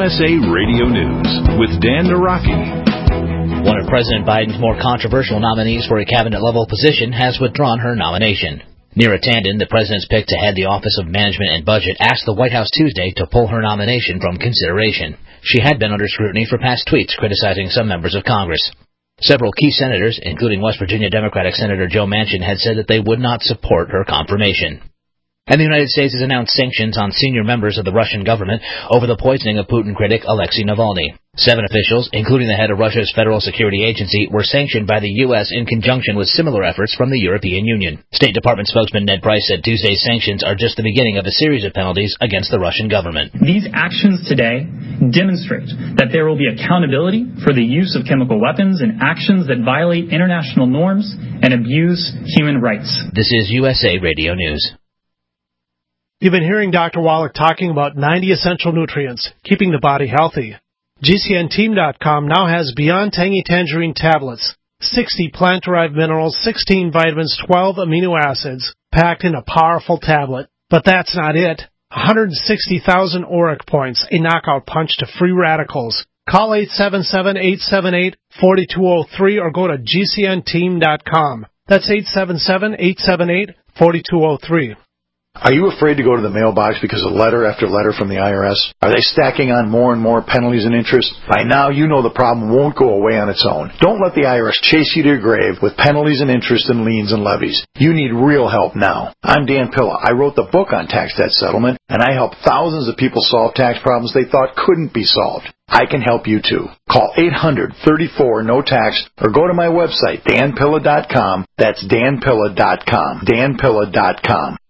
USA Radio News with Dan Naraki. One of President Biden's more controversial nominees for a cabinet-level position has withdrawn her nomination. Neera Tanden, the president's pick to head the Office of Management and Budget, asked the White House Tuesday to pull her nomination from consideration. She had been under scrutiny for past tweets criticizing some members of Congress. Several key senators, including West Virginia Democratic Senator Joe Manchin, had said that they would not support her confirmation. And the United States has announced sanctions on senior members of the Russian government over the poisoning of Putin critic Alexei Navalny. 7 officials, including the head of Russia's Federal Security Agency, were sanctioned by the U.S. in conjunction with similar efforts from the European Union. State Department spokesman Ned Price said Tuesday's sanctions are just the beginning of a series of penalties against the Russian government. These actions today demonstrate that there will be accountability for the use of chemical weapons and actions that violate international norms and abuse human rights. This is USA Radio News. You've been hearing Dr. Wallach talking about 90 essential nutrients, keeping the body healthy. GCNteam.com now has Beyond Tangy Tangerine tablets, 60 plant-derived minerals, 16 vitamins, 12 amino acids, packed in a powerful tablet. But that's not it. 160,000 ORAC points, a knockout punch to free radicals. Call 877-878-4203 or go to GCNteam.com. That's 877-878-4203. Are you afraid to go to the mailbox because of letter after letter from the IRS? Are they stacking on more and more penalties and interest? By now, you know the problem won't go away on its own. Don't let the IRS chase you to your grave with penalties and interest and liens and levies. You need real help now. I'm Dan Pilla. I wrote the book on tax debt settlement, and I help thousands of people solve tax problems they thought couldn't be solved. I can help you too. Call 800-34-NO-TAX or go to my website, danpilla.com. That's danpilla.com. danpilla.com.